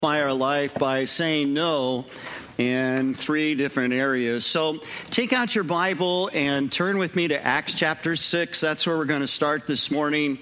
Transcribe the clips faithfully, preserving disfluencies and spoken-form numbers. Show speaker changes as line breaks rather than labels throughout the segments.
Our life by saying no in three different areas. So take out your Bible and turn with me to Acts chapter six. That's where we're going to start this morning.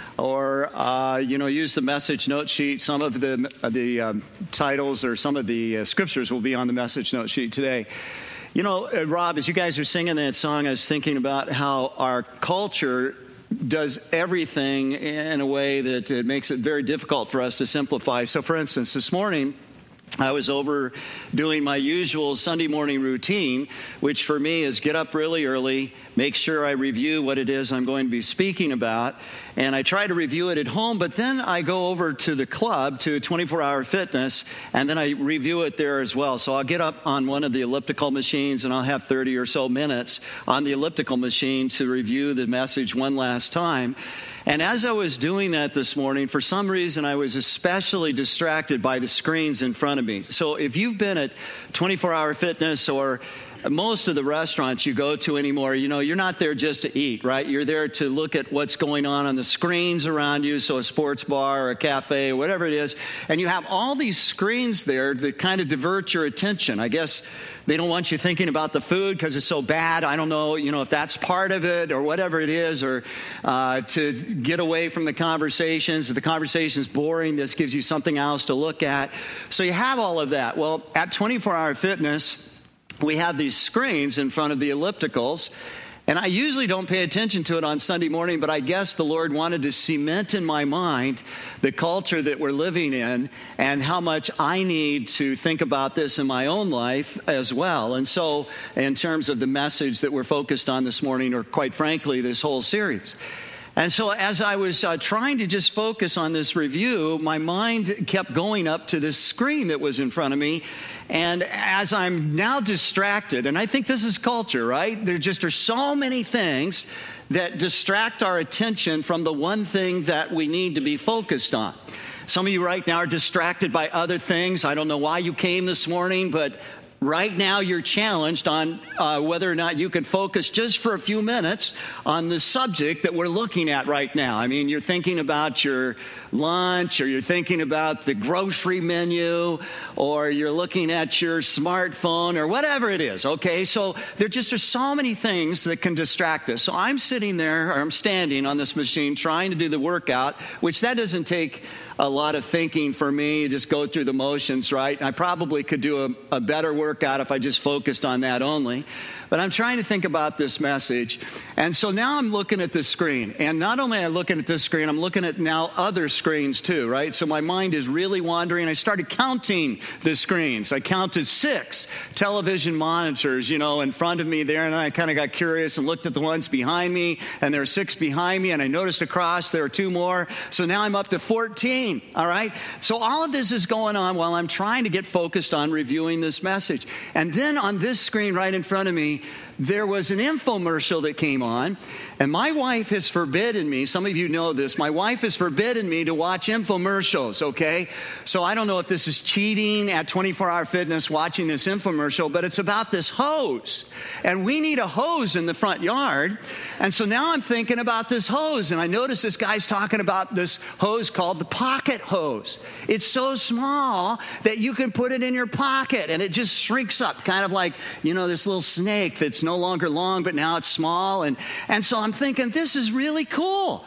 Or, uh, you know, use the message note sheet. Some of the, the um, titles or some of the uh, scriptures will be on the message note sheet today. You know, uh, Rob, as you guys are singing that song, I was thinking about how our culture does everything in a way that it makes it very difficult for us to simplify. So, for instance, this morning, I was over doing my usual Sunday morning routine, which for me is get up really early, make sure I review what it is I'm going to be speaking about, and I try to review it at home, but then I go over to the club, to twenty-four hour Fitness, and then I review it there as well. So I'll get up on one of the elliptical machines, and I'll have thirty or so minutes on the elliptical machine to review the message one last time. And as I was doing that this morning, for some reason, I was especially distracted by the screens in front of me. So if you've been at twenty-four hour Fitness or most of the restaurants you go to anymore, you know, you're not there just to eat, right? You're there to look at what's going on on the screens around you, so a sports bar or a cafe or whatever it is. And you have all these screens there that kind of divert your attention. I guess they don't want you thinking about the food because it's so bad. I don't know, you know, if that's part of it or whatever it is, or uh, to get away from the conversations. If the conversation's boring, this gives you something else to look at. So you have all of that. Well, at twenty-four hour Fitness, we have these screens in front of the ellipticals, and I usually don't pay attention to it on Sunday morning, but I guess the Lord wanted to cement in my mind the culture that we're living in and how much I need to think about this in my own life as well. And so in terms of the message that we're focused on this morning, or quite frankly, this whole series. And so as I was uh, trying to just focus on this review, my mind kept going up to this screen that was in front of me. And as I'm now distracted, and I think this is culture, right? There just are so many things that distract our attention from the one thing that we need to be focused on. Some of you right now are distracted by other things. I don't know why you came this morning, but right now you're challenged on uh, whether or not you can focus just for a few minutes on the subject that we're looking at right now. I mean, you're thinking about your lunch, or you're thinking about the grocery menu, or you're looking at your smartphone, or whatever it is, okay? So there just are so many things that can distract us. So I'm sitting there, or I'm standing on this machine trying to do the workout, which that doesn't take a lot of thinking for me. You just go through the motions, right? I probably could do a, a better workout if I just focused on that only. But I'm trying to think about this message. And so now I'm looking at the screen. And not only am I looking at this screen, I'm looking at now other screens too, right? So my mind is really wandering. I started counting the screens. I counted six television monitors, you know, in front of me there. And I kind of got curious and looked at the ones behind me. And there are six behind me. And I noticed across there are two more. So now I'm up to fourteen, all right? So all of this is going on while I'm trying to get focused on reviewing this message. And then on this screen right in front of me, there was an infomercial that came on, and my wife has forbidden me, some of you know this, my wife has forbidden me to watch infomercials, okay? So I don't know if this is cheating at twenty-four hour Fitness watching this infomercial, but it's about this hose, and we need a hose in the front yard. And so now I'm thinking about this hose, and I notice this guy's talking about this hose called the pocket hose. It's so small that you can put it in your pocket, and it just shrinks up, kind of like, you know, this little snake that's no longer long, but now it's small. And, and so I'm thinking, this is really cool.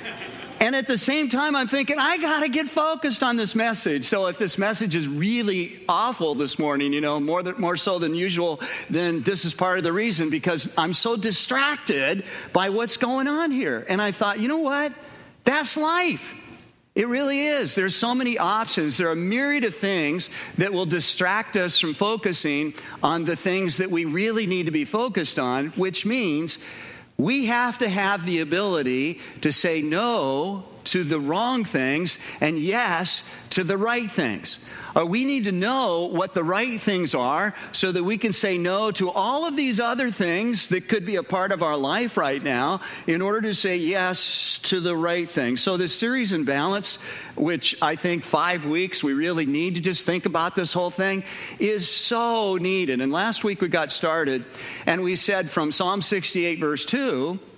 And at the same time, I'm thinking, I got to get focused on this message. So if this message is really awful this morning, you know, more than, more so than usual, then this is part of the reason, because I'm so distracted by what's going on here. And I thought, you know what? That's life. It really is. There's so many options. There are a myriad of things that will distract us from focusing on the things that we really need to be focused on, which means we have to have the ability to say no to the wrong things and yes to the right things. Or we need to know what the right things are so that we can say no to all of these other things that could be a part of our life right now in order to say yes to the right thing. So this series in Balance, which I think five weeks, we really need to just think about this whole thing, is so needed. And last week we got started and we said from Psalm sixty-eight verse two,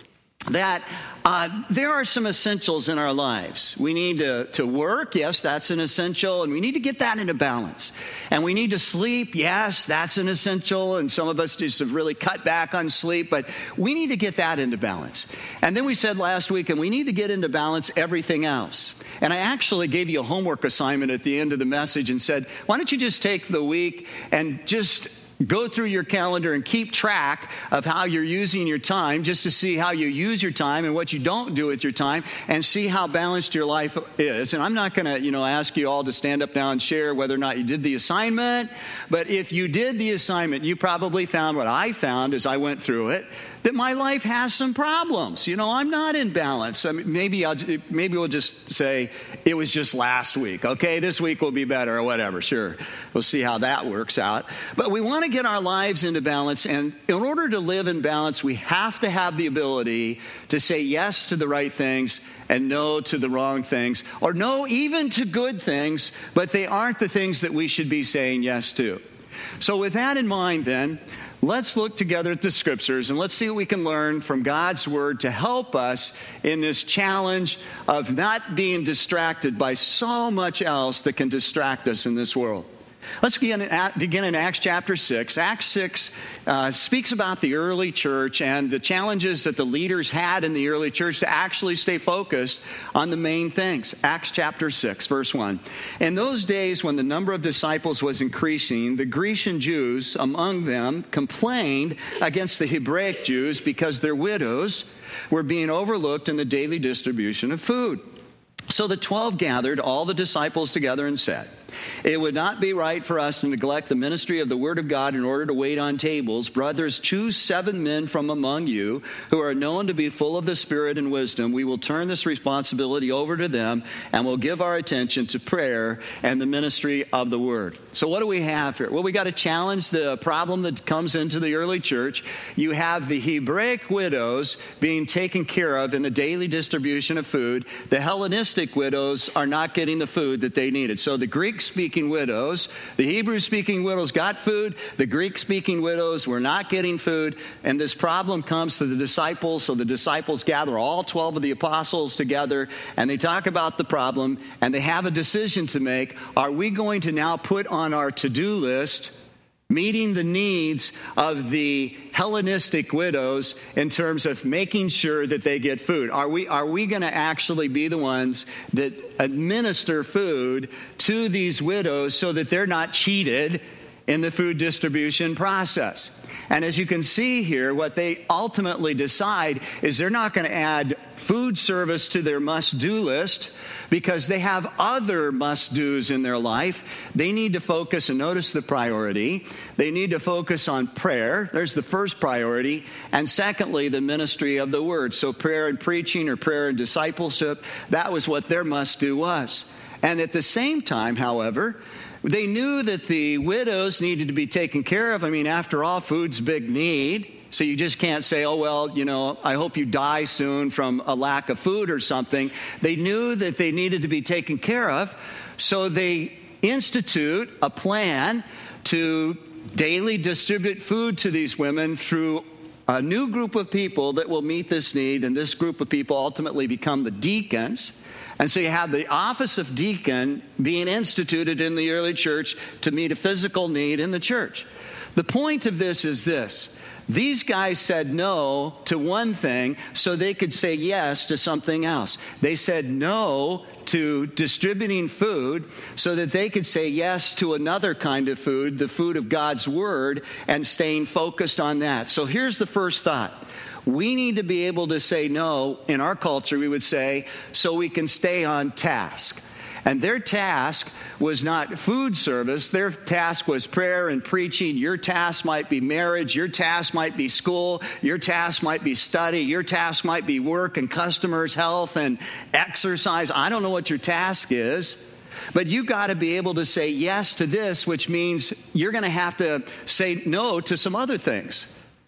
that uh, there are some essentials in our lives. We need to, to work. Yes, that's an essential. And we need to get that into balance. And we need to sleep. Yes, that's an essential. And some of us just have really cut back on sleep. But we need to get that into balance. And then we said last week, and we need to get into balance everything else. And I actually gave you a homework assignment at the end of the message and said, why don't you just take the week and just go through your calendar and keep track of how you're using your time, just to see how you use your time and what you don't do with your time, and see how balanced your life is. And I'm not going to, you know, ask you all to stand up now and share whether or not you did the assignment. But if you did the assignment, you probably found what I found as I went through it, that my life has some problems. You know, I'm not in balance. I mean, maybe I'll, maybe we'll just say it was just last week. Okay, this week will be better or whatever. Sure, we'll see how that works out. But we want to get our lives into balance. And in order to live in balance, we have to have the ability to say yes to the right things and no to the wrong things, or no even to good things, but they aren't the things that we should be saying yes to. So with that in mind, then, let's look together at the scriptures and let's see what we can learn from God's word to help us in this challenge of not being distracted by so much else that can distract us in this world. Let's begin in, begin in Acts chapter six. Acts six uh, speaks about the early church and the challenges that the leaders had in the early church to actually stay focused on the main things. Acts chapter six, verse one. In those days when the number of disciples was increasing, the Grecian Jews among them complained against the Hebraic Jews because their widows were being overlooked in the daily distribution of food. So the twelve gathered all the disciples together and said, "It would not be right for us to neglect the ministry of the word of God in order to wait on tables. Brothers, choose seven men from among you who are known to be full of the Spirit and wisdom. We will turn this responsibility over to them and will give our attention to prayer and the ministry of the word." So what do we have here? Well, we got to challenge the problem that comes into the early church. You have the Hebraic widows being taken care of in the daily distribution of food. The Hellenistic widows are not getting the food that they needed. So the Greek-speaking widows, the Hebrew-speaking widows got food. The Greek-speaking widows were not getting food. And this problem comes to the disciples. So the disciples gather all twelve of the apostles together, and they talk about the problem, and they have a decision to make. Are we going to now put on our to-do list meeting the needs of the Hellenistic widows in terms of making sure that they get food? Are we, are we going to actually be the ones that administer food to these widows so that they're not cheated in the food distribution process? And as you can see here, what they ultimately decide is they're not going to add food service to their must-do list because they have other must-dos in their life. They need to focus, and notice the priority, they need to focus on prayer. There's the first priority. And secondly, the ministry of the word. So prayer and preaching, or prayer and discipleship, that was what their must-do was. And at the same time, however, they knew that the widows needed to be taken care of. I mean, after all, food's a big need. So you just can't say, oh, well, you know, I hope you die soon from a lack of food or something. They knew that they needed to be taken care of. So they institute a plan to daily distribute food to these women through a new group of people that will meet this need. And this group of people ultimately become the deacons. And so you have the office of deacon being instituted in the early church to meet a physical need in the church. The point of this is this. These guys said no to one thing so they could say yes to something else. They said no to distributing food so that they could say yes to another kind of food, the food of God's word, and staying focused on that. So here's the first thought. We need to be able to say no. In our culture, we would say, so we can stay on task. And their task was not food service. Their task was prayer and preaching. Your task might be marriage. Your task might be school. Your task might be study. Your task might be work and customers, health and exercise. I don't know what your task is. But you got to be able to say yes to this, which means you're going to have to say no to some other things.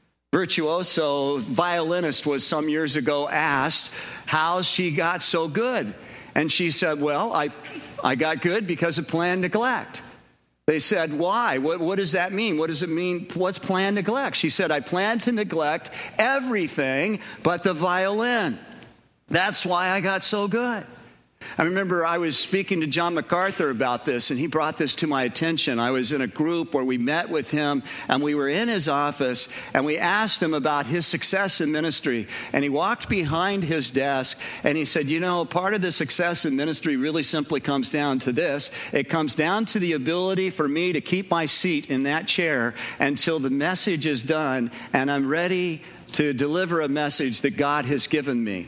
Virtuoso violinist was some years ago asked how she got so good. And she said, well, I, I got good because of planned neglect. They said, why? What, what does that mean? What does it mean? What's plan neglect? She said, I plan to neglect everything but the violin. That's why I got so good. I remember I was speaking to John MacArthur about this, and he brought this to my attention. I was in a group where we met with him, and we were in his office, and we asked him about his success in ministry. And he walked behind his desk, and he said, you know, part of the success in ministry really simply comes down to this. It comes down to the ability for me to keep my seat in that chair until the message is done, and I'm ready to deliver a message that God has given me.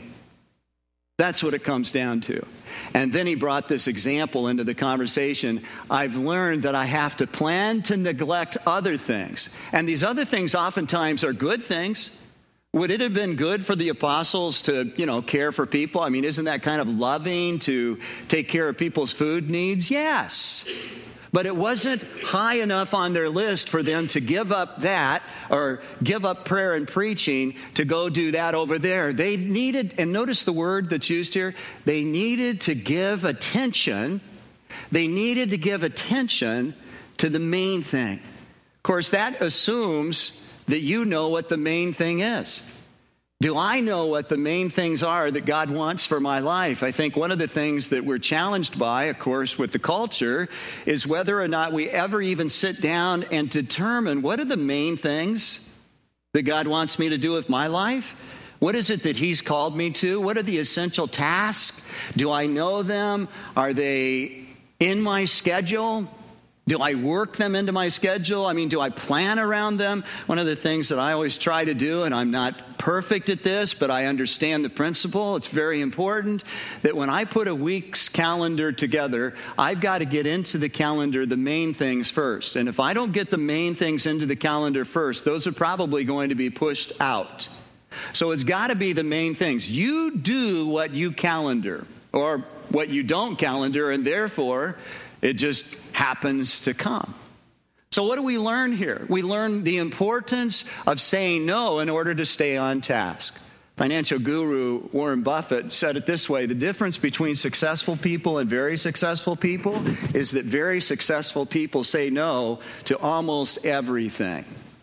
That's what it comes down to. And then he brought this example into the conversation. I've learned that I have to plan to neglect other things. And these other things oftentimes are good things. Would it have been good for the apostles to, you know, care for people? I mean, isn't that kind of loving to take care of people's food needs? Yes. But it wasn't high enough on their list for them to give up that or give up prayer and preaching to go do that over there. They needed, and notice the word that's used here, they needed to give attention. They needed to give attention to the main thing. Of course, that assumes that you know what the main thing is. Do I know what the main things are that God wants for my life? I think one of the things that we're challenged by, of course, with the culture is whether or not we ever even sit down and determine what are the main things that God wants me to do with my life? What is it that he's called me to? What are the essential tasks? Do I know them? Are they in my schedule? Do I work them into my schedule? I mean, do I plan around them? One of the things that I always try to do, and I'm not perfect at this, but I understand the principle. It's very important that when I put a week's calendar together, I've got to get into the calendar the main things first. And if I don't get the main things into the calendar first, those are probably going to be pushed out. So it's got to be the main things. You do what you calendar or what you don't calendar, and therefore it just happens to come. So what do we learn here? We learn the importance of saying no in order to stay on task. Financial guru Warren Buffett said it this way: the difference between successful people and very successful people is that very successful people say no to almost everything.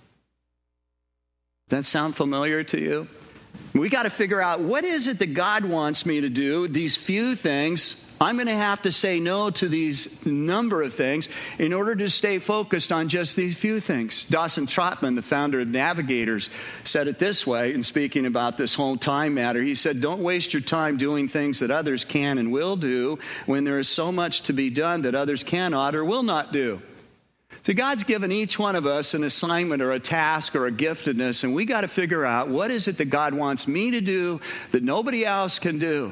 Does that sound familiar to you? We got to figure out, what is it that God wants me to do? These few things. I'm going to have to say no to these number of things in order to stay focused on just these few things. Dawson Trotman, the founder of Navigators, said it this way in speaking about this whole time matter. He said, don't waste your time doing things that others can and will do when there is so much to be done that others cannot or will not do. So God's given each one of us an assignment or a task or a giftedness, and we got to figure out, what is it that God wants me to do that nobody else can do?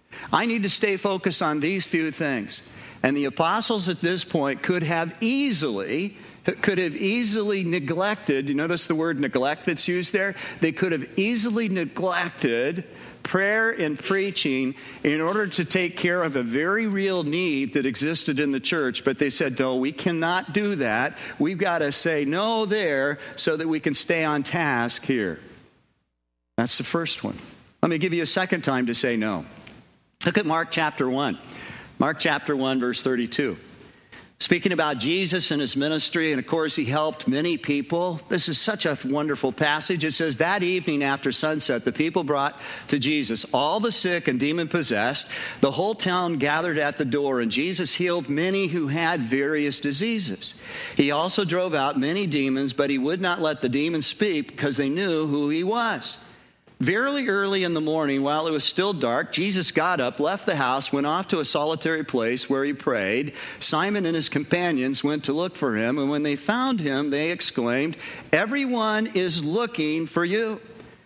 I need to stay focused on these few things. And the apostles at this point could have easily, could have easily neglected, you notice the word neglect that's used there? They could have easily neglected prayer and preaching in order to take care of a very real need that existed in the church. But they said, no, we cannot do that. We've got to say no there so that we can stay on task here. That's the first one. Let me give you a second time to say no. Look at Mark chapter one. Mark chapter one, verse thirty-two. Speaking about Jesus and his ministry, and of course he helped many people. This is such a wonderful passage. It says, that evening after sunset, the people brought to Jesus all the sick and demon-possessed. The whole town gathered at the door, and Jesus healed many who had various diseases. He also drove out many demons, but he would not let the demons speak because they knew who he was. Very early in the morning, while it was still dark, Jesus got up, left the house, went off to a solitary place where he prayed. Simon and his companions went to look for him, and when they found him, they exclaimed, everyone is looking for you.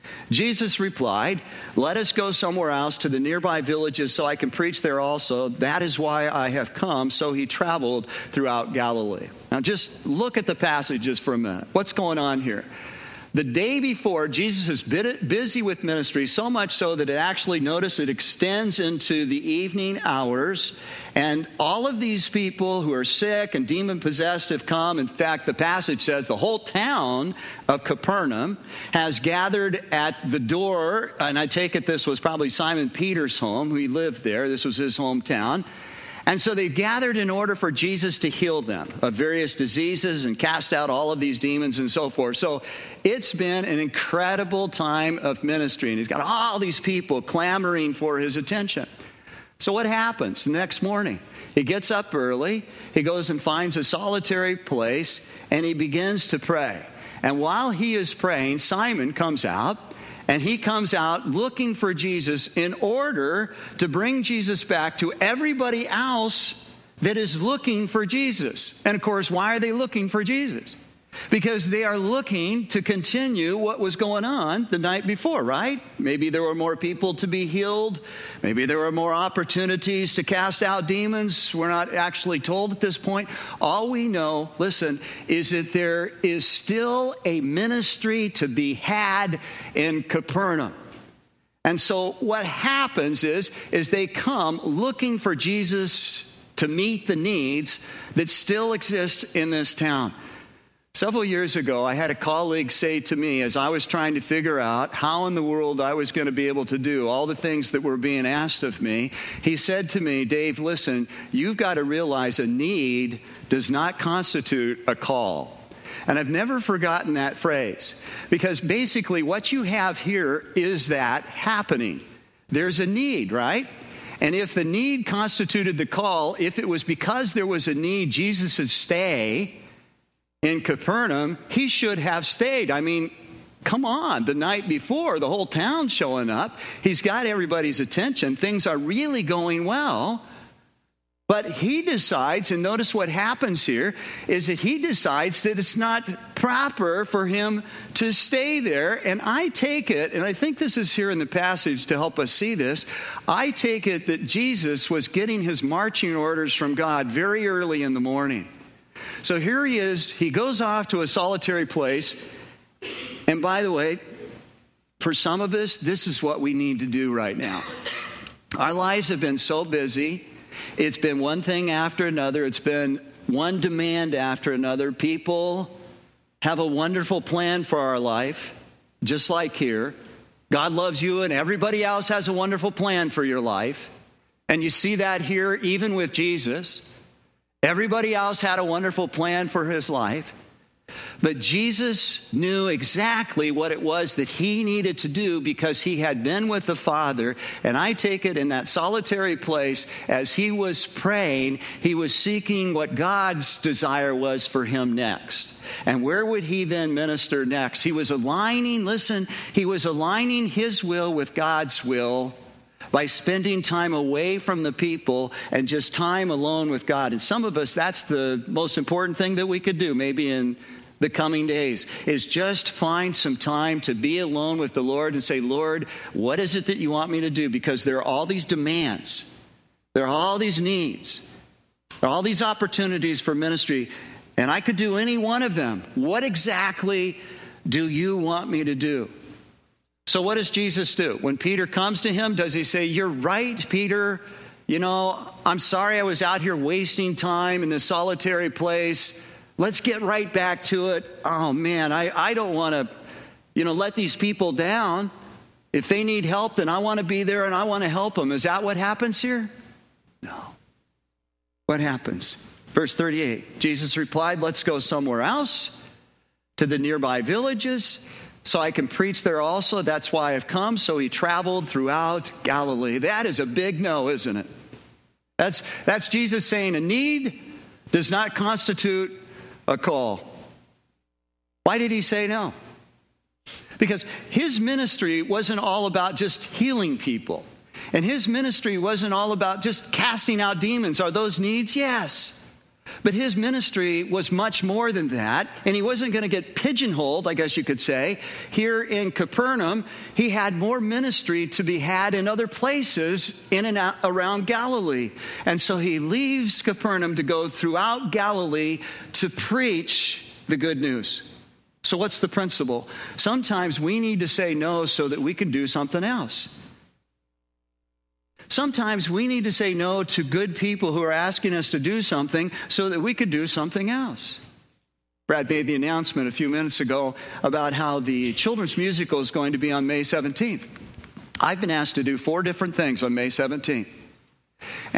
Jesus replied, let us go somewhere else to the nearby villages so I can preach there also. That is why I have come. So he traveled throughout Galilee. Now just look at the passages for a minute. What's going on here? The day before, Jesus is busy with ministry, so much so that it actually, notice, it extends into the evening hours. And all of these people who are sick and demon-possessed have come. In fact, the passage says the whole town of Capernaum has gathered at the door. And I take it this was probably Simon Peter's home. He lived there. This was his hometown. And so they gathered in order for Jesus to heal them of various diseases and cast out all of these demons and so forth. So it's been an incredible time of ministry. And he's got all these people clamoring for his attention. So what happens the next morning? He gets up early. He goes and finds a solitary place, and he begins to pray. And while he is praying, Simon comes out. And he comes out looking for Jesus in order to bring Jesus back to everybody else that is looking for Jesus. And of course, why are they looking for Jesus? Because they are looking to continue what was going on the night before, right? Maybe there were more people to be healed. Maybe there were more opportunities to cast out demons. We're not actually told at this point. All we know, listen, is that there is still a ministry to be had in Capernaum. And so what happens is, is they come looking for Jesus to meet the needs that still exist in this town. Several years ago, I had a colleague say to me, as I was trying to figure out how in the world I was going to be able to do all the things that were being asked of me, he said to me, Dave, listen, you've got to realize a need does not constitute a call. And I've never forgotten that phrase, because basically what you have here is that happening. There's a need, right? And if the need constituted the call, if it was because there was a need, Jesus would stay in Capernaum, he should have stayed. I mean, come on, the night before, the whole town's showing up. He's got everybody's attention. Things are really going well. But he decides, and notice what happens here, is that he decides that it's not proper for him to stay there. And I take it, and I think this is here in the passage to help us see this, I take it that Jesus was getting his marching orders from God very early in the morning. So here he is, he goes off to a solitary place. And by the way, for some of us, this is what we need to do right now. Our lives have been so busy. It's been one thing after another. It's been one demand after another. People have a wonderful plan for our life, just like here. God loves you and everybody else has a wonderful plan for your life. And you see that here even with Jesus. Everybody else had a wonderful plan for his life. But Jesus knew exactly what it was that he needed to do because he had been with the Father. And I take it in that solitary place, as he was praying, he was seeking what God's desire was for him next. And where would he then minister next? He was aligning, listen, he was aligning his will with God's will by spending time away from the people and just time alone with God. And some of us, that's the most important thing that we could do maybe in the coming days, is just find some time to be alone with the Lord and say, Lord, what is it that you want me to do? Because there are all these demands. There are all these needs. There are all these opportunities for ministry, and I could do any one of them. What exactly do you want me to do? So what does Jesus do? When Peter comes to him, does he say, you're right, Peter. You know, I'm sorry I was out here wasting time in this solitary place. Let's get right back to it. Oh, man, I, I don't want to, you know, let these people down. If they need help, then I want to be there and I want to help them. Is that what happens here? No. What happens? Verse thirty-eight, Jesus replied, let's go somewhere else to the nearby villages, so I can preach there also. That's why I've come. So he traveled throughout Galilee. That is a big no, isn't it? That's, that's Jesus saying a need does not constitute a call. Why did he say no? Because his ministry wasn't all about just healing people. And his ministry wasn't all about just casting out demons. Are those needs? Yes. But his ministry was much more than that, and he wasn't going to get pigeonholed, I guess you could say. Here in Capernaum, he had more ministry to be had in other places in and out around Galilee. And so he leaves Capernaum to go throughout Galilee to preach the good news. So what's the principle? Sometimes we need to say no so that we can do something else. Sometimes we need to say no to good people who are asking us to do something so that we could do something else. Brad made the announcement a few minutes ago about how the children's musical is going to be on May seventeenth. I've been asked to do four different things on May seventeenth. And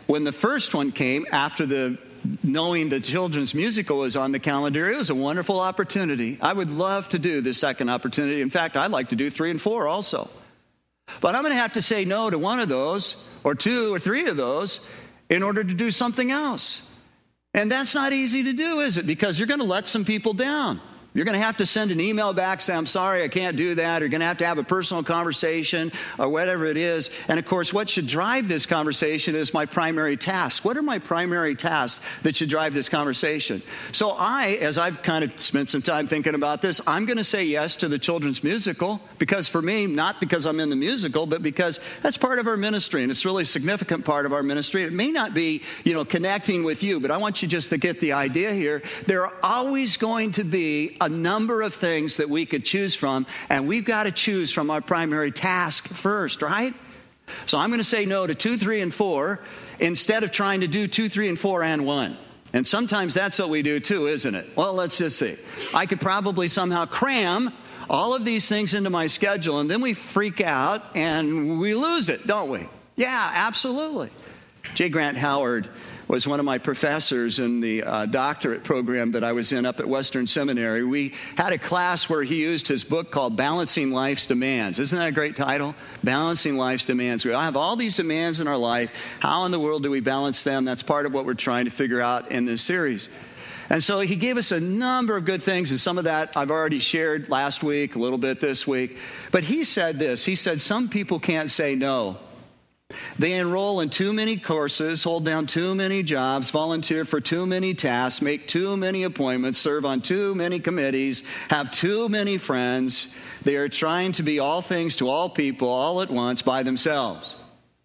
when the first one came, after the knowing the children's musical was on the calendar, it was a wonderful opportunity. I would love to do the second opportunity. In fact, I'd like to do three and four also. But I'm going to have to say no to one of those, or two or three of those, in order to do something else. And that's not easy to do, is it? Because you're going to let some people down. You're going to have to send an email back, say, I'm sorry, I can't do that. Or you're going to have to have a personal conversation or whatever it is. And, of course, what should drive this conversation is my primary task. What are my primary tasks that should drive this conversation? So I, as I've kind of spent some time thinking about this, I'm going to say yes to the children's musical because for me, not because I'm in the musical, but because that's part of our ministry, and it's really a significant part of our ministry. It may not be, you know, connecting with you, but I want you just to get the idea here. There are always going to be a number of things that we could choose from, and we've got to choose from our primary task first, right? So I'm going to say no to two, three, and four instead of trying to do two, three, and four and one. And sometimes that's what we do too, isn't it? Well, let's just see. I could probably somehow cram all of these things into my schedule, and then we freak out and we lose it, don't we? Yeah, absolutely. J. Grant Howard was one of my professors in the uh, doctorate program that I was in up at Western Seminary. We had a class where he used his book called Balancing Life's Demands. Isn't that a great title? Balancing Life's Demands. We all have all these demands in our life. How in the world do we balance them? That's part of what we're trying to figure out in this series. And so he gave us a number of good things, and some of that I've already shared last week, a little bit this week. But he said this. He said, some people can't say no. They enroll in too many courses, hold down too many jobs, volunteer for too many tasks, make too many appointments, serve on too many committees, have too many friends. They are trying to be all things to all people all at once by themselves.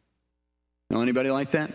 Know anybody like that?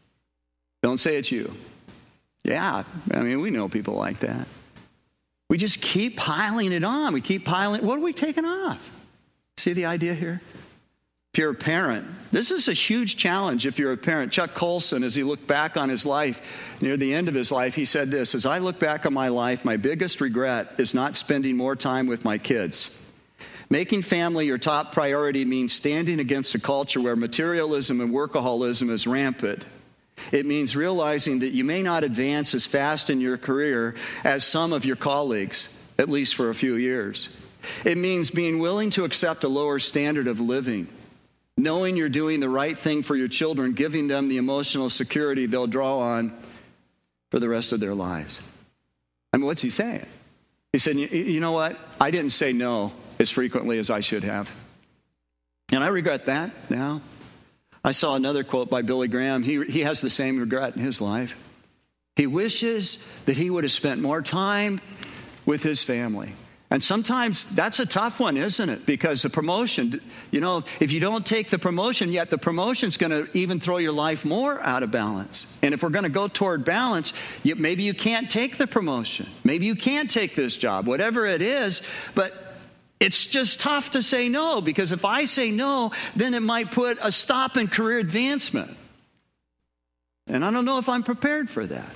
Don't say it's you. Yeah, I mean, we know people like that. We just keep piling it on. We keep piling. What are we taking off? See the idea here? If you're a parent, this is a huge challenge if you're a parent. Chuck Colson, as he looked back on his life, near the end of his life, he said this, as I look back on my life, my biggest regret is not spending more time with my kids. Making family your top priority means standing against a culture where materialism and workaholism is rampant. It means realizing that you may not advance as fast in your career as some of your colleagues, at least for a few years. It means being willing to accept a lower standard of living. Knowing you're doing the right thing for your children, giving them the emotional security they'll draw on for the rest of their lives. I mean, what's he saying? He said, you know what? I didn't say no as frequently as I should have. And I regret that now. I saw another quote by Billy Graham. He, he has the same regret in his life. He wishes that he would have spent more time with his family. And sometimes that's a tough one, isn't it? Because the promotion, you know, if you don't take the promotion, yet the promotion's going to even throw your life more out of balance. And if we're going to go toward balance, you, maybe you can't take the promotion. Maybe you can't take this job, whatever it is. But it's just tough to say no, because if I say no, then it might put a stop in career advancement. And I don't know if I'm prepared for that.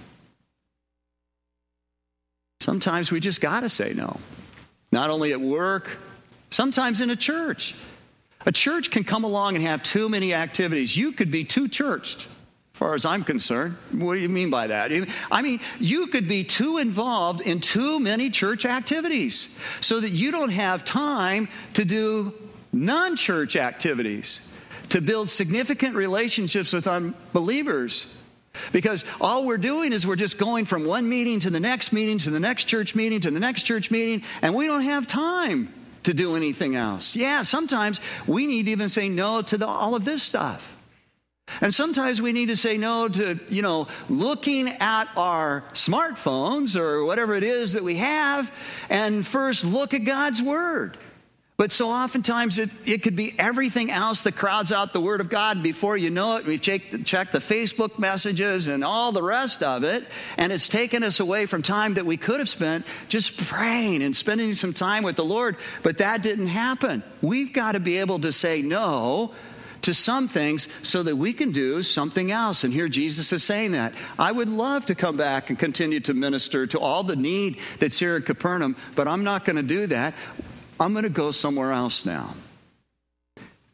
Sometimes we just got to say no. Not only at work, sometimes in a church. A church can come along and have too many activities. You could be too churched, as far as I'm concerned. What do you mean by that? I mean, you could be too involved in too many church activities so that you don't have time to do non-church activities, to build significant relationships with unbelievers. Because all we're doing is we're just going from one meeting to the next meeting, to the next church meeting, to the next church meeting, and we don't have time to do anything else. Yeah, sometimes we need to even say no to the, all of this stuff. And sometimes we need to say no to, you know, looking at our smartphones or whatever it is that we have, and first look at God's Word. But so oftentimes it, it could be everything else that crowds out the Word of God. Before you know it, we've checked, checked the Facebook messages and all the rest of it, and it's taken us away from time that we could have spent just praying and spending some time with the Lord. But that didn't happen. We've got to be able to say no to some things so that we can do something else. And here Jesus is saying that. I would love to come back and continue to minister to all the need that's here in Capernaum, but I'm not going to do that. I'm going to go somewhere else now.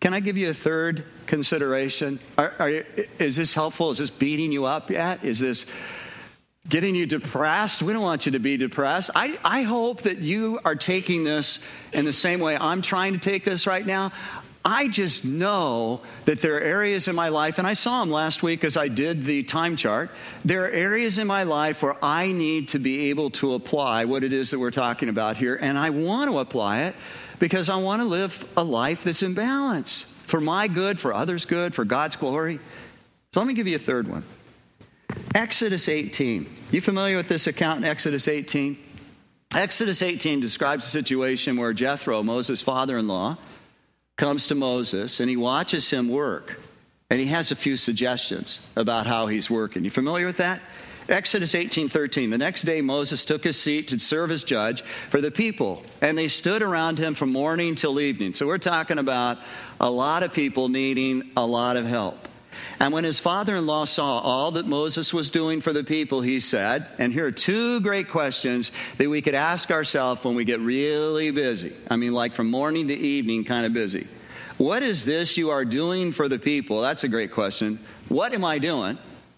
Can I give you a third consideration? Are, are you, is this helpful? Is this beating you up yet? Is this getting you depressed? We don't want you to be depressed. I, I hope that you are taking this in the same way I'm trying to take this right now. I just know that there are areas in my life, and I saw them last week as I did the time chart. There are areas in my life where I need to be able to apply what it is that we're talking about here, and I want to apply it because I want to live a life that's in balance for my good, for others' good, for God's glory. So let me give you a third one. Exodus eighteen. You familiar with this account in Exodus eighteen? Exodus eighteen describes a situation where Jethro, Moses' father-in-law, comes to Moses and he watches him work. And he has a few suggestions about how he's working. You familiar with that? Exodus eighteen thirteen. The next day Moses took his seat to serve as judge for the people. And they stood around him from morning till evening. So we're talking about a lot of people needing a lot of help. And when his father-in-law saw all that Moses was doing for the people, he said, and here are two great questions that we could ask ourselves when we get really busy. I mean, like from morning to evening, kind of busy. What is this you are doing for the people? That's a great question. What am I doing?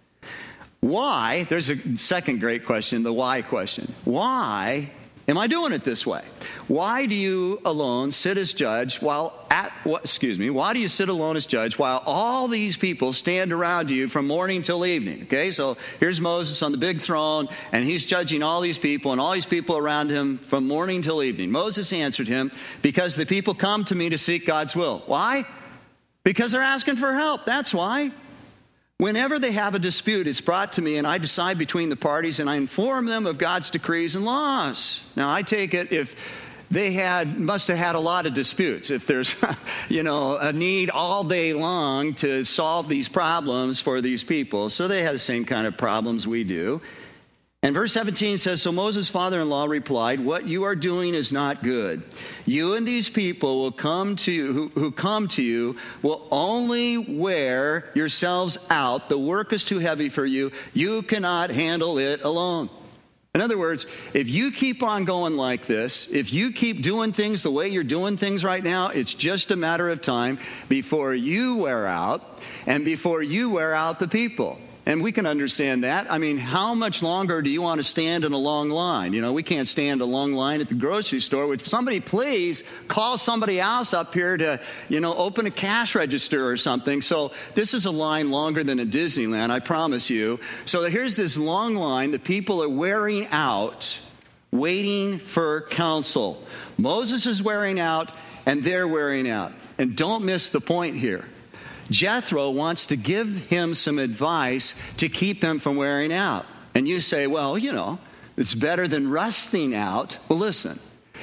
Why? There's a second great question, the why question. Why am I doing it this way? Why do you alone sit as judge while at what excuse me, why do you sit alone as judge while all these people stand around you from morning till evening? Okay, so here's Moses on the big throne, and he's judging all these people, and all these people around him from morning till evening. Moses answered him, because the people come to me to seek God's will. Why? Because they're asking for help. That's why. Whenever they have a dispute, it's brought to me, and I decide between the parties, and I inform them of God's decrees and laws. Now, I take it if they had must have had a lot of disputes. If there's, you know, a need all day long to solve these problems for these people. So they have the same kind of problems we do. And verse seventeen says, so Moses' father-in-law replied, what you are doing is not good. You and these people will come to you, who, who come to you will only wear yourselves out. The work is too heavy for you. You cannot handle it alone. In other words, if you keep on going like this, if you keep doing things the way you're doing things right now, it's just a matter of time before you wear out and before you wear out the people. And we can understand that. I mean, how much longer do you want to stand in a long line? You know, we can't stand a long line at the grocery store. Would somebody please call somebody else up here to, you know, open a cash register or something? So this is a line longer than a Disneyland, I promise you. So here's this long line that people are wearing out, waiting for counsel. Moses is wearing out, and they're wearing out. And don't miss the point here. Jethro wants to give him some advice to keep him from wearing out. And you say, well, you know, it's better than rusting out. Well, listen,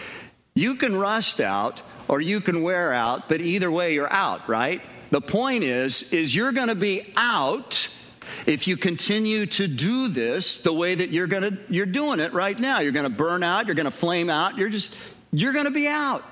you can rust out or you can wear out, but either way you're out, right? The point is, is you're going to be out if you continue to do this the way that you're going to, you're doing it right now. You're going to burn out, you're going to flame out, you're just, you're going to be out.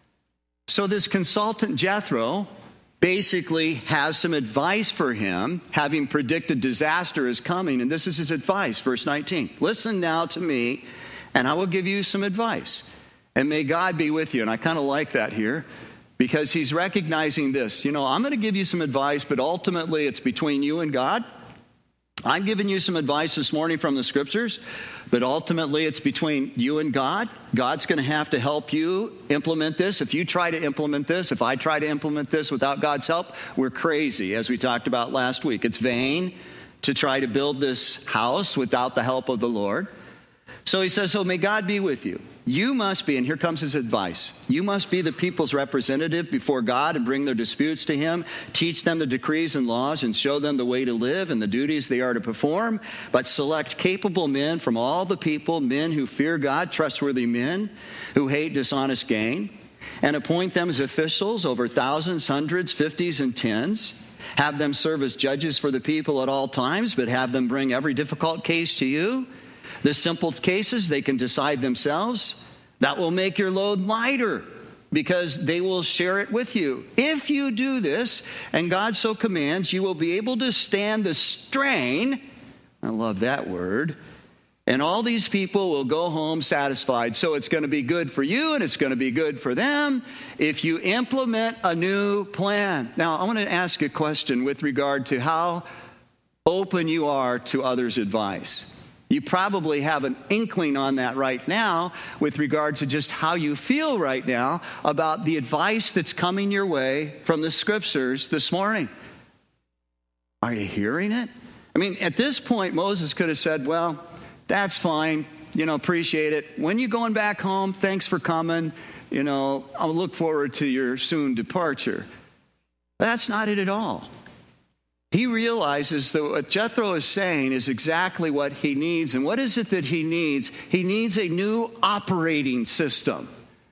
So this consultant Jethro basically has some advice for him, having predicted disaster is coming. And this is his advice, verse nineteen. Listen now to me, and I will give you some advice. And may God be with you. And I kind of like that here, because he's recognizing this. You know, I'm going to give you some advice, but ultimately it's between you and God. I'm giving you some advice this morning from the scriptures, but ultimately it's between you and God. God's going to have to help you implement this. If you try to implement this, if I try to implement this without God's help, we're crazy, as we talked about last week. It's vain to try to build this house without the help of the Lord. So he says, so may God be with you. You must be, and here comes his advice, you must be the people's representative before God and bring their disputes to him. Teach them the decrees and laws and show them the way to live and the duties they are to perform. But select capable men from all the people, men who fear God, trustworthy men who hate dishonest gain, and appoint them as officials over thousands, hundreds, fifties, and tens. Have them serve as judges for the people at all times, but have them bring every difficult case to you. The simple cases they can decide themselves. That will make your load lighter because they will share it with you. If you do this, and God so commands, you will be able to stand the strain, I love that word, And all these people will go home satisfied. So it's going to be good for you and it's going to be good for them if you implement a new plan. Now, I want to ask a question with regard to how open you are to others' advice. You probably have an inkling on that right now with regard to just how you feel right now about the advice that's coming your way from the scriptures this morning. Are you hearing it? I mean, at this point, Moses could have said, well, that's fine. You know, appreciate it. When you're going back home, thanks for coming. You know, I'll look forward to your soon departure. That's not it at all. He realizes that what Jethro is saying is exactly what he needs. And what is it that he needs? He needs a new operating system.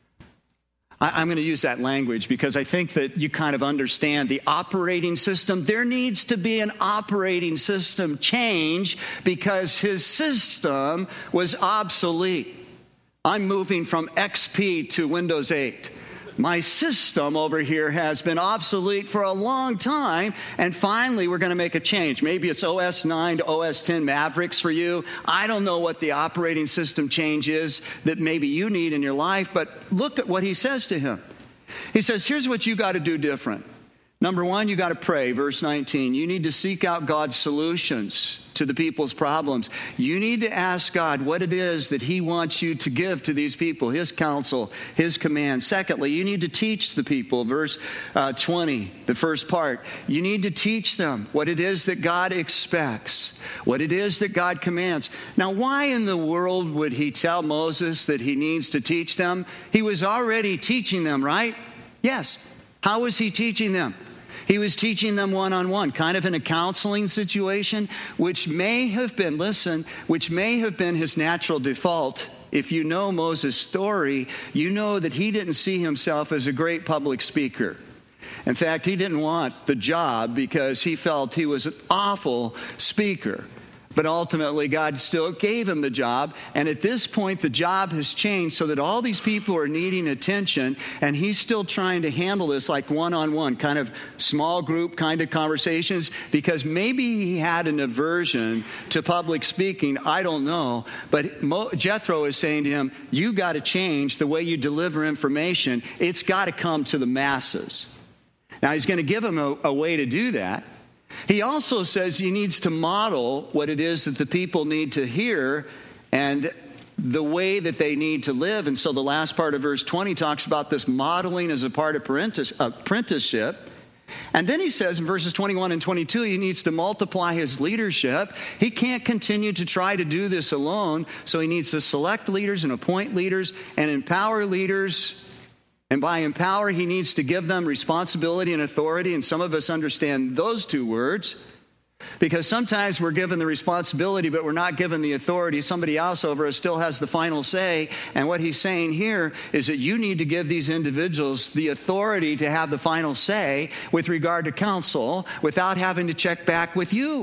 I, I'm going to use that language because I think that you kind of understand the operating system. There needs to be an operating system change because his system was obsolete. I'm moving from X P to Windows eight. My system over here has been obsolete for a long time, and finally we're going to make a change. Maybe it's O S nine to O S ten Mavericks for you. I don't know what the operating system change is that maybe you need in your life, but look at what he says to him. He says, here's what you got to do different. Number one, you got to pray. Verse nineteen, you need to seek out God's solutions to the people's problems. You need to ask God what it is that he wants you to give to these people, his counsel, his command. Secondly, you need to teach the people. Verse uh, twenty, the first part. You need to teach them what it is that God expects, what it is that God commands. Now, why in the world would he tell Moses that he needs to teach them? He was already teaching them, right? Yes. How was he teaching them? He was teaching them one-on-one, kind of in a counseling situation, which may have been, listen, which may have been his natural default. If you know Moses' story, you know that he didn't see himself as a great public speaker. In fact, he didn't want the job because he felt he was an awful speaker. But ultimately, God still gave him the job. And at this point, the job has changed so that all these people are needing attention. And he's still trying to handle this like one-on-one, kind of small group kind of conversations. Because maybe he had an aversion to public speaking. I don't know. But Mo- Jethro is saying to him, you got to change the way you deliver information. It's got to come to the masses. Now, he's going to give him a, a way to do that. He also says he needs to model what it is that the people need to hear and the way that they need to live. And so the last part of verse twenty talks about this modeling as a part of apprenticeship. And then he says in verses twenty-one and twenty-two, he needs to multiply his leadership. He can't continue to try to do this alone, so he needs to select leaders and appoint leaders and empower leaders. And by empower, he needs to give them responsibility and authority. And some of us understand those two words because sometimes we're given the responsibility, but we're not given the authority. Somebody else over us still has the final say. And what he's saying here is that you need to give these individuals the authority to have the final say with regard to counsel without having to check back with you.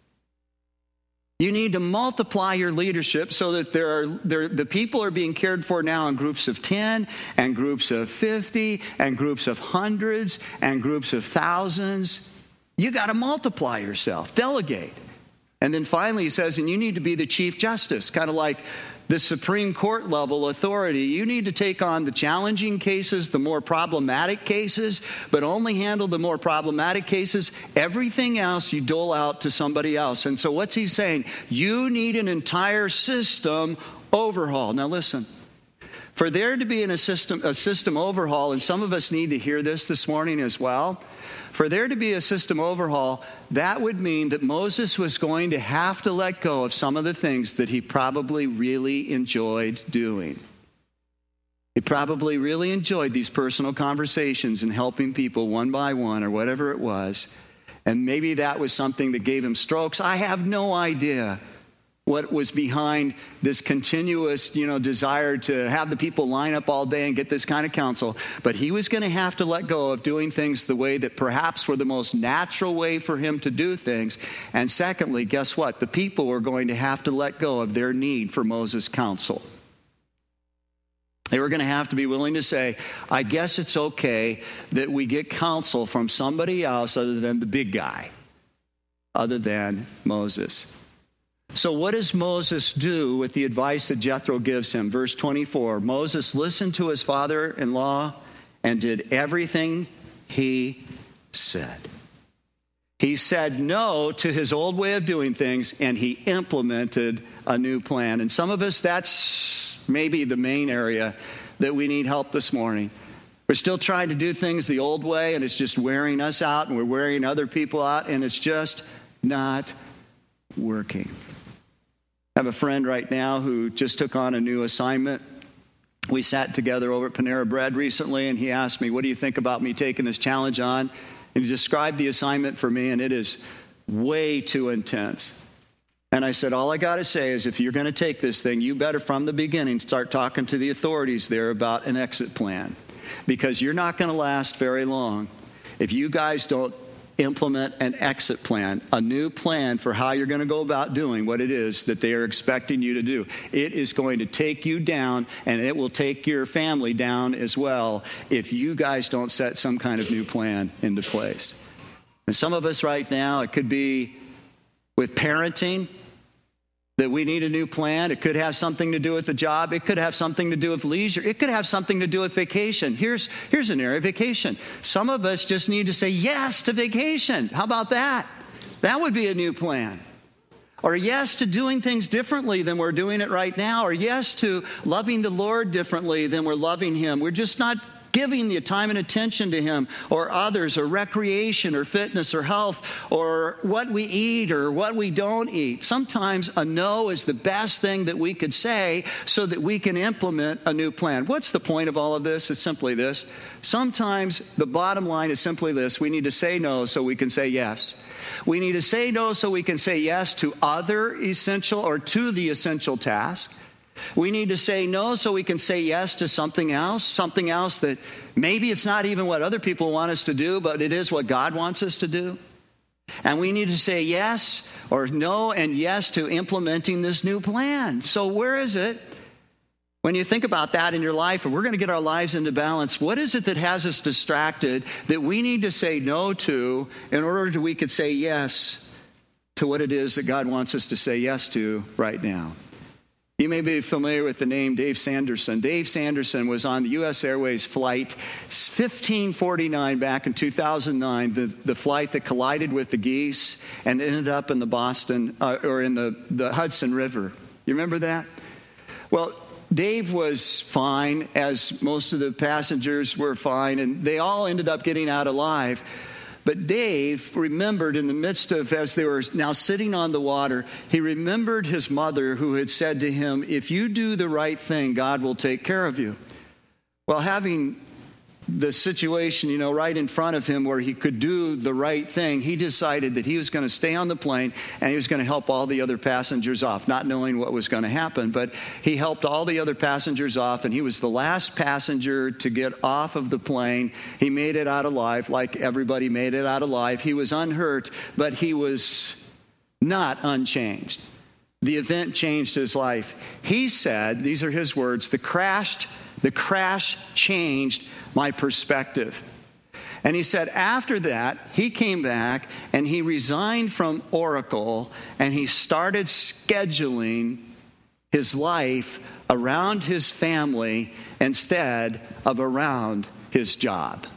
You need to multiply your leadership so that there are there, the people are being cared for now in groups of ten and groups of fifty and groups of hundreds and groups of thousands. You got to multiply yourself, delegate. And then finally he says, and you need to be the chief justice, kind of like the Supreme Court level authority. You need to take on the challenging cases, the more problematic cases, but only handle the more problematic cases. Everything else you dole out to somebody else. And so what's he saying? You need an entire system overhaul. Now listen, for there to be in a system, a system overhaul, and some of us need to hear this this morning as well, for there to be a system overhaul, that would mean that Moses was going to have to let go of some of the things that he probably really enjoyed doing. He probably really enjoyed these personal conversations and helping people one by one or whatever it was. And maybe that was something that gave him strokes. I have no idea what was behind this continuous, you know, desire to have the people line up all day and get this kind of counsel. But he was going to have to let go of doing things the way that perhaps were the most natural way for him to do things. And secondly, guess what? The people were going to have to let go of their need for Moses' counsel. They were going to have to be willing to say, I guess it's okay that we get counsel from somebody else other than the big guy, other than Moses. So what does Moses do with the advice that Jethro gives him? Verse twenty-four, Moses listened to his father-in-law and did everything he said. He said no to his old way of doing things, and he implemented a new plan. And some of us, that's maybe the main area that we need help this morning. We're still trying to do things the old way, and it's just wearing us out, and we're wearing other people out, and it's just not working. I have a friend right now who just took on a new assignment. We sat together over at Panera Bread recently, and he asked me, what do you think about me taking this challenge on? And he described the assignment for me, and it is way too intense. And I said, all I got to say is if you're going to take this thing, you better from the beginning start talking to the authorities there about an exit plan, because you're not going to last very long if you guys don't implement an exit plan, a new plan for how you're going to go about doing what it is that they are expecting you to do. It is going to take you down, and it will take your family down as well if you guys don't set some kind of new plan into place. And some of us right now, it could be with parenting, that we need a new plan. It could have something to do with the job. It could have something to do with leisure. It could have something to do with vacation. Here's, here's an area, vacation. Some of us just need to say yes to vacation. How about that? That would be a new plan. Or yes to doing things differently than we're doing it right now. Or yes to loving the Lord differently than we're loving Him. We're just not giving the time and attention to Him or others or recreation or fitness or health or what we eat or what we don't eat. Sometimes a no is the best thing that we could say so that we can implement a new plan. What's the point of all of this? It's simply this. Sometimes the bottom line is simply this. We need to say no so we can say yes. We need to say no so we can say yes to other essential or to the essential task. We need to say no so we can say yes to something else, something else that maybe it's not even what other people want us to do, but it is what God wants us to do. And we need to say yes or no and yes to implementing this new plan. So where is it? When you think about that in your life, and we're going to get our lives into balance, what is it that has us distracted that we need to say no to in order that we could say yes to what it is that God wants us to say yes to right now? You may be familiar with the name Dave Sanderson. Dave Sanderson was on the U S Airways flight fifteen forty-nine back in two thousand nine, the, the flight that collided with the geese and ended up in the Boston, uh, or in the, the Hudson River. You remember that? Well, Dave was fine, as most of the passengers were fine, and they all ended up getting out alive. But Dave remembered in the midst of, as they were now sitting on the water, he remembered his mother who had said to him, if you do the right thing, God will take care of you. Well, having the situation, you know, right in front of him where he could do the right thing, he decided that he was going to stay on the plane and he was going to help all the other passengers off, not knowing what was going to happen. But he helped all the other passengers off, and he was the last passenger to get off of the plane. He made it out alive, like everybody made it out alive. He was unhurt, but he was not unchanged. The event changed his life. He said, these are his words, the crashed, the crash changed my perspective. And he said after that, he came back and he resigned from Oracle and he started scheduling his life around his family instead of around his job.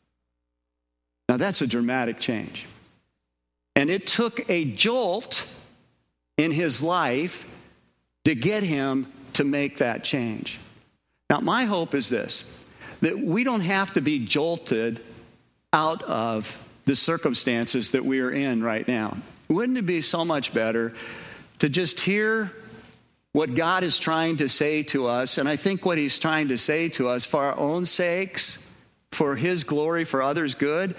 Now that's a dramatic change. And it took a jolt in his life to get him to make that change. Now my hope is this, that we don't have to be jolted out of the circumstances that we are in right now. Wouldn't it be so much better to just hear what God is trying to say to us? And I think what He's trying to say to us for our own sakes, for His glory, for others' good,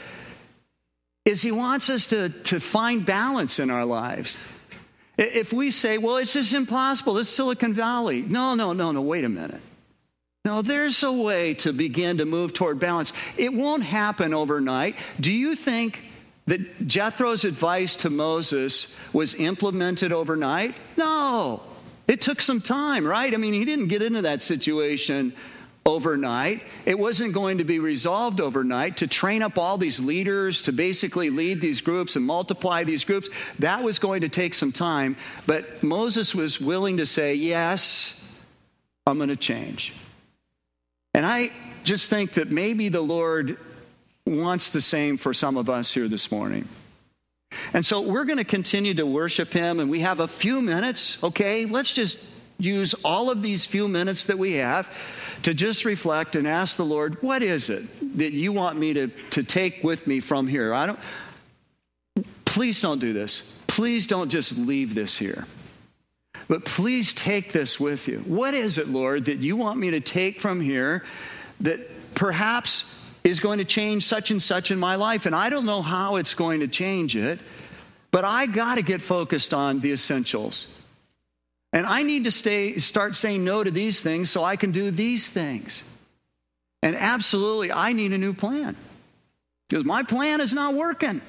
is He wants us to, to find balance in our lives. If we say, well, it's just impossible, it's Silicon Valley. No, no, no, no, wait a minute. No, there's a way to begin to move toward balance. It won't happen overnight. Do you think that Jethro's advice to Moses was implemented overnight? No. It took some time, right? I mean, he didn't get into that situation overnight. It wasn't going to be resolved overnight. To train up all these leaders to basically lead these groups and multiply these groups, that was going to take some time. But Moses was willing to say, yes, I'm going to change. And I just think that maybe the Lord wants the same for some of us here this morning. And so we're going to continue to worship him, and we have a few minutes, okay? Let's just use all of these few minutes that we have to just reflect and ask the Lord, what is it that you want me to, to take with me from here? I don't, please don't do this. Please don't just leave this here. But please take this with you. What is it, Lord, that you want me to take from here that perhaps is going to change such and such in my life? And I don't know how it's going to change it, but I got to get focused on the essentials. And I need to stay, start saying no to these things so I can do these things. And absolutely, I need a new plan, because my plan is not working.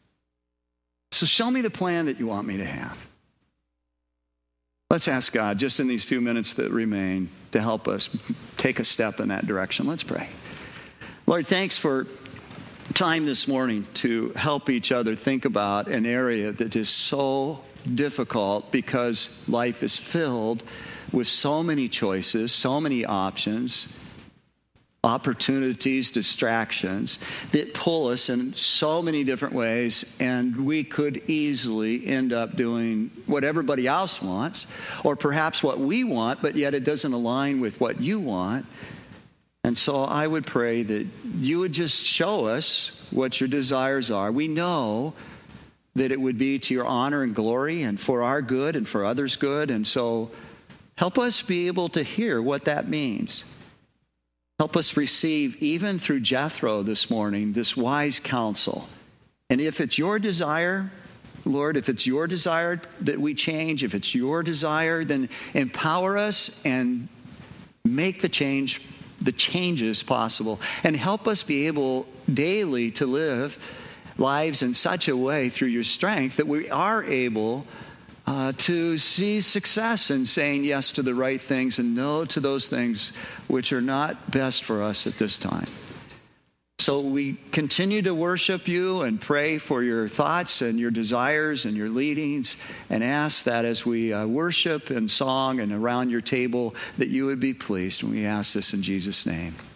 So show me the plan that you want me to have. Let's ask God, just in these few minutes that remain, to help us take a step in that direction. Let's pray. Lord, thanks for time this morning to help each other think about an area that is so difficult, because life is filled with so many choices, so many options, opportunities, distractions that pull us in so many different ways, and we could easily end up doing what everybody else wants, or perhaps what we want, but yet it doesn't align with what you want. And so I would pray that you would just show us what your desires are. We know that it would be to your honor and glory and for our good and for others' good. And so help us be able to hear what that means. Help us receive, even through Jethro this morning, this wise counsel. And if it's your desire, Lord, if it's your desire that we change, if it's your desire, then empower us and make the change, the changes possible. And help us be able daily to live lives in such a way through your strength that we are able Uh, to see success in saying yes to the right things and no to those things which are not best for us at this time. So we continue to worship you and pray for your thoughts and your desires and your leadings, and ask that as we uh, worship in song and around your table, that you would be pleased. And we ask this in Jesus' name.